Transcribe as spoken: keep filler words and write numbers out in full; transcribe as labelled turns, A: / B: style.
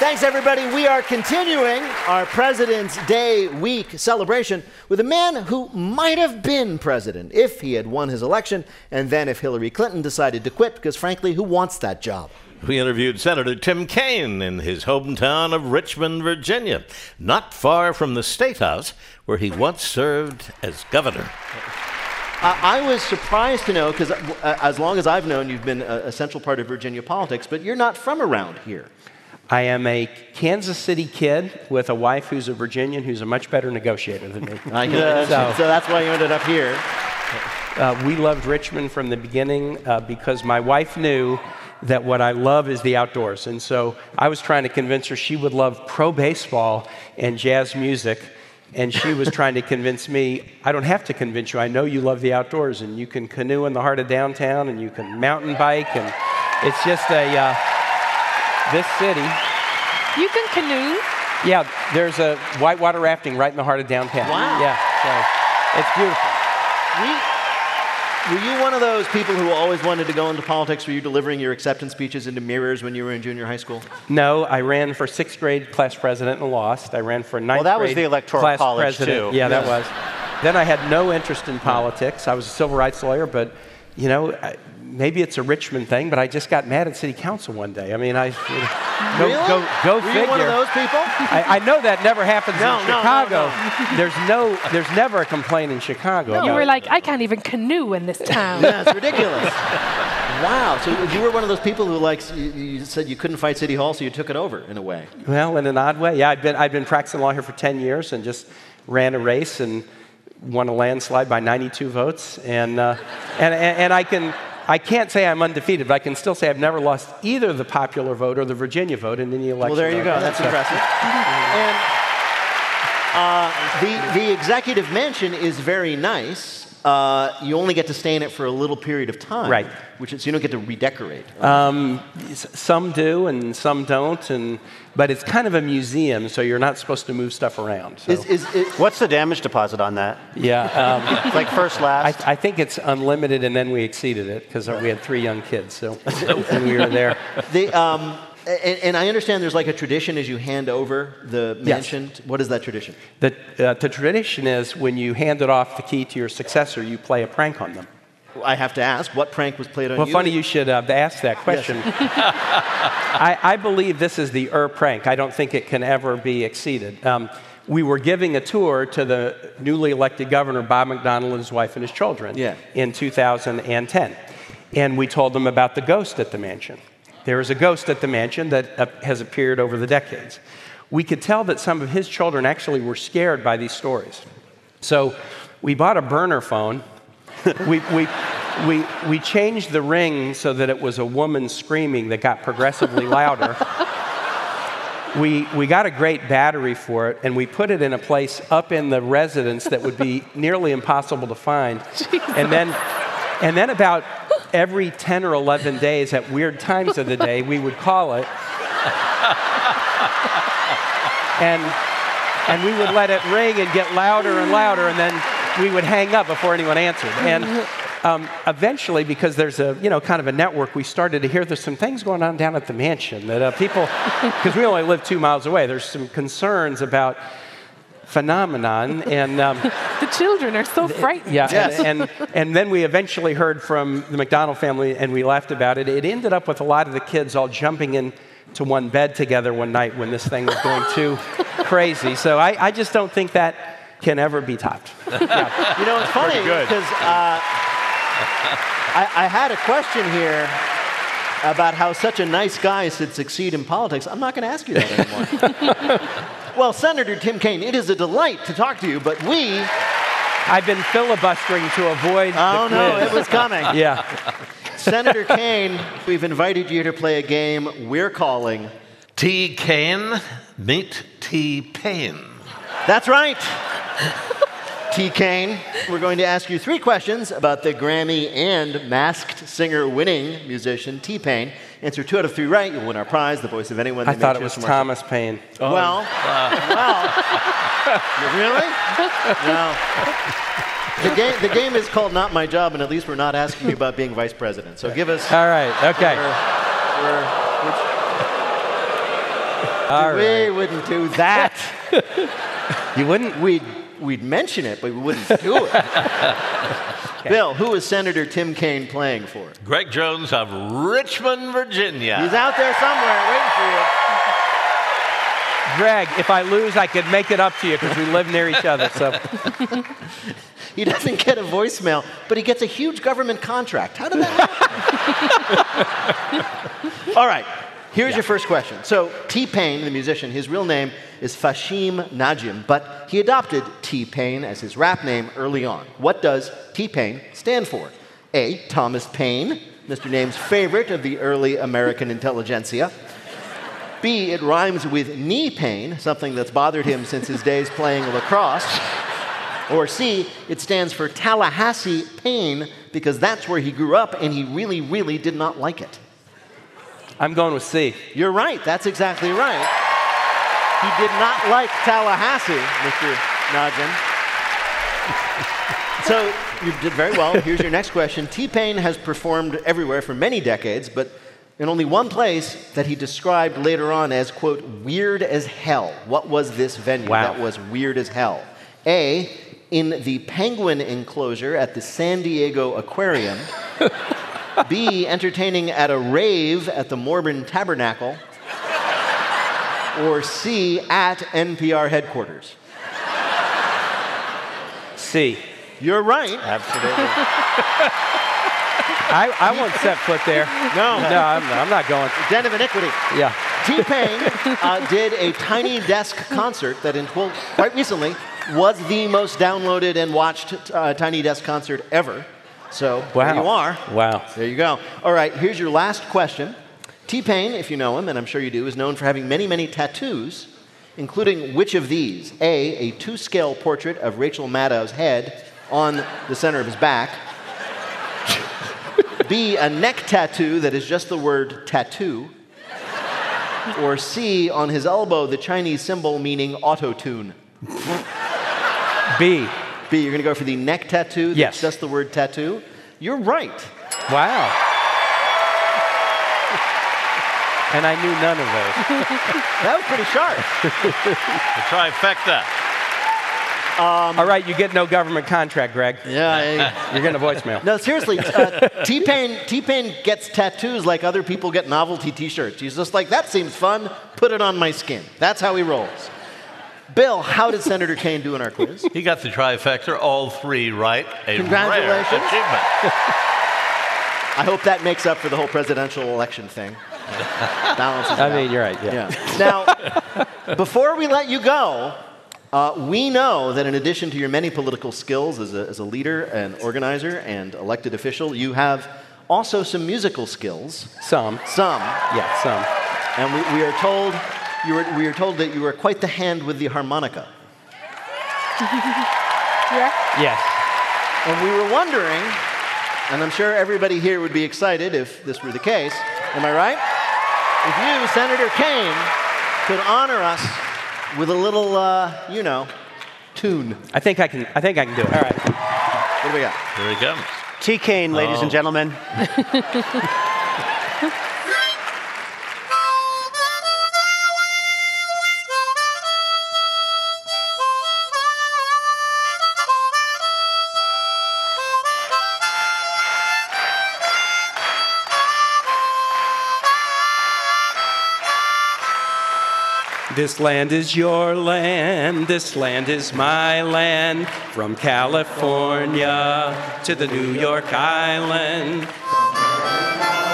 A: Thanks, everybody. We are continuing our President's Day week celebration with a man who might have been president if he had won his election, and then if Hillary Clinton decided to quit, because frankly, who wants that job?
B: We interviewed Senator Tim Kaine in his hometown of Richmond, Virginia, not far from the State House, where he once served as governor.
A: Uh, I was surprised to know, because uh, as long as I've known, you've been a, a central part of Virginia politics, but you're not from around here.
C: I am a Kansas City kid with a wife who's a Virginian who's a much better negotiator than me.
A: I can so, so that's why you ended up here.
C: Uh, we loved Richmond from the beginning uh, because my wife knew that what I love is the outdoors. And so I was trying to convince her she would love pro baseball and jazz music. And she was trying to convince me, I don't have to convince you. I know you love the outdoors, and you can canoe in the heart of downtown, and you can mountain bike, and it's just a... Uh, This city.
D: You can canoe?
C: Yeah, there's a whitewater rafting right in the heart of downtown.
A: Wow.
C: Yeah, so it's beautiful.
A: We, were you one of those people who always wanted to go into politics? Were you delivering your acceptance speeches into mirrors when you were in junior high school?
C: No, I ran for sixth grade class president and lost. I ran for ninth grade
E: Well, that was the electoral
C: class
E: college,
C: president.
E: too.
C: Yeah,
A: Yes.
C: that was. Then I had no interest in politics. I was a civil rights lawyer, but, you know, I, maybe it's a Richmond thing, but I just got mad at city council one day. I mean, I... You know, Go,
A: really?
C: go, go
A: Were
C: figure.
A: you one of those people?
C: I, I know that never happens
A: No,
C: in
A: no, no,
C: Chicago.
A: no.
C: There's no, there's never a complaint in Chicago.
D: You
C: about
D: were
C: it.
D: like, I can't even canoe in this town.
A: Yeah, it's ridiculous. Wow. So you were one of those people who, like, you, you said you couldn't fight City Hall, so you took it over in a way.
C: Well, in an odd way. Yeah, I've been, I've been practicing law here for ten years and just ran a race and won a landslide by ninety-two votes. And, uh, and, and, and I can... I can't say I'm undefeated, but I can still say I've never lost either the popular vote or the Virginia vote in any election.
A: Well, there you go. That's impressive. And uh, the, the executive mansion is very nice. Uh, you only get to stay in it for a little period of time.
C: Right.
A: Which is, you don't get to redecorate.
C: Um, s- some do and some don't, and but it's kind of a museum, so you're not supposed to move stuff around. So.
A: Is, is, is,
E: What's the damage deposit on that?
C: Yeah. Um,
E: Like first,
C: I,
E: last?
C: I think it's unlimited, and then we exceeded it because we had three young kids, so when we were there.
A: the, um, and, and I understand there's like a tradition as you hand over the
C: Yes.
A: mansion. What is that tradition?
C: The, uh, the tradition is when you hand it off the key to your successor, you play a prank on them.
A: I have to ask, what prank was played on
C: Well,
A: you?
C: funny you should uh, ask that question. I, I believe this is the er prank. I don't think it can ever be exceeded. Um, we were giving a tour to the newly elected governor, Bob McDonnell, and his wife and his children
A: Yeah.
C: in two thousand ten. And we told them about the ghost at the mansion. There is a ghost at the mansion that uh, has appeared over the decades. We could tell that some of his children actually were scared by these stories. So we bought a burner phone. we, we, we, we changed the ring so that it was a woman screaming that got progressively louder. we, we got a great battery for it, and we put it in a place up in the residence that would be nearly impossible to find. And then, and then about every ten or eleven days at weird times of the day, we would call it. And, and we would let it ring and get louder and louder, and then we would hang up before anyone answered. And um, eventually, because there's a, you know, kind of a network, we started to hear there's some things going on down at the mansion that uh, people, because we only live two miles away, there's some concerns about phenomenon. And um,
D: The children are so frightened.
C: yeah,
A: Yes.
C: and, and, and then we eventually heard from the McDonnell family, and we laughed about it. It ended up with a lot of the kids all jumping in to one bed together one night when this thing was going too crazy. So I, I just don't think that can ever be topped. Yeah.
A: You know, it's funny because uh, I, I had a question here about how such a nice guy should succeed in politics. I'm not going to ask you that anymore. Well, Senator Tim Kaine, it is a delight to talk to you, but we...
C: I've been filibustering to avoid
A: Oh,
C: the
A: no,
C: quiz.
A: it was coming.
C: Yeah.
A: Senator Kaine, we've invited you to play a game we're calling...
B: T. Kaine, meet T. Paine.
A: That's right. T. Kaine, we're going to ask you three questions about the Grammy and Masked Singer winning musician T-Pain. Answer two out of three right, you'll win our prize, the voice of anyone.
C: I
A: They May
C: thought it
A: Choose
C: was
A: from our-
C: Thomas Paine.
A: Well, well, really? No. The game, the game is called Not My Job, and at least we're not asking you about being vice president. So give us...
C: All right, okay.
A: We're, we're,
C: All
A: We
C: right.
A: wouldn't do that.
C: You wouldn't?
A: We'd, we'd mention it, but we wouldn't do it. Bill, who is Senator Tim Kaine playing for?
B: Greg Jones of Richmond, Virginia.
A: He's out there somewhere waiting for you.
C: Greg, if I lose, I could make it up to you because we live near each other. So
A: He doesn't get a voicemail, but he gets a huge government contract. How did that happen? All right, here's your first question. So T-Pain, the musician, his real name is Fashim Najim, but he adopted T-Pain as his rap name early on. What does T-Pain stand for? A, Thomas Paine, Mister Name's favorite of the early American intelligentsia. B, it rhymes with knee pain, something that's bothered him since his days playing lacrosse. Or C, it stands for Tallahassee Pain because that's where he grew up and he really, really did not like it.
C: I'm going with C.
A: You're right. That's exactly right. He did not like Tallahassee, Mister Najim. So you did very well. Here's your next question. T-Pain has performed everywhere for many decades, but in only one place that he described later on as, quote, weird as hell. What was this venue
C: Wow.
A: that was weird as hell? A, in the penguin enclosure at the San Diego Aquarium. B, entertaining at a rave at the Mormon Tabernacle. Or C, at N P R headquarters.
C: C.
A: You're right.
E: Absolutely.
C: I, I won't set foot there.
A: No.
C: No, I'm, I'm not going.
A: Den of iniquity.
C: Yeah.
A: T-Pain uh, did a Tiny Desk concert that, in, well, quite recently, was the most downloaded and watched uh, Tiny Desk concert ever. So
C: Wow.
A: there you are.
C: Wow.
A: There you go. All right, here's your last question. T-Pain, if you know him, and I'm sure you do, is known for having many, many tattoos, including which of these? A, a two-scale portrait of Rachel Maddow's head on the center of his back. B, a neck tattoo that is just the word tattoo. Or C, on his elbow, the Chinese symbol meaning auto-tune.
C: B.
A: B, you're going to go for the neck tattoo that's
C: Yes.
A: just the word tattoo? You're right.
C: Wow. And I knew none of those.
A: That was pretty sharp.
B: The trifecta.
C: All right, you get no government contract, Greg.
A: Yeah.
C: You're getting a voicemail.
A: No, seriously, uh, T-Pain, T-Pain gets tattoos like other people get novelty T-shirts. He's just like, that seems fun, put it on my skin. That's how he rolls. Bill, how did Senator Kaine do in our quiz?
B: He got the trifecta, all three right. A
A: Congratulations.
B: rare achievement.
A: I hope that makes up for the whole presidential election thing. Balances it
C: I
A: out.
C: mean, you're right. Yeah.
A: Yeah. Now, before we let you go, uh, we know that in addition to your many political skills as a, as a leader and organizer and elected official, you have also some musical skills.
C: Some.
A: Some.
C: Yeah, some.
A: And we, we are told you were, we are told that you are quite the hand with the harmonica.
D: Yeah.
C: Yes.
A: And we were wondering, and I'm sure everybody here would be excited if this were the case, am I right? If you, Senator Kaine, could honor us with a little, uh, you know, tune.
C: I think I can. I think I can do it. All right.
A: What do we got?
B: Here he comes.
E: T. Kaine, ladies
B: Oh.
E: and gentlemen.
C: This land is your land, this land is my land, from California to the New York Island.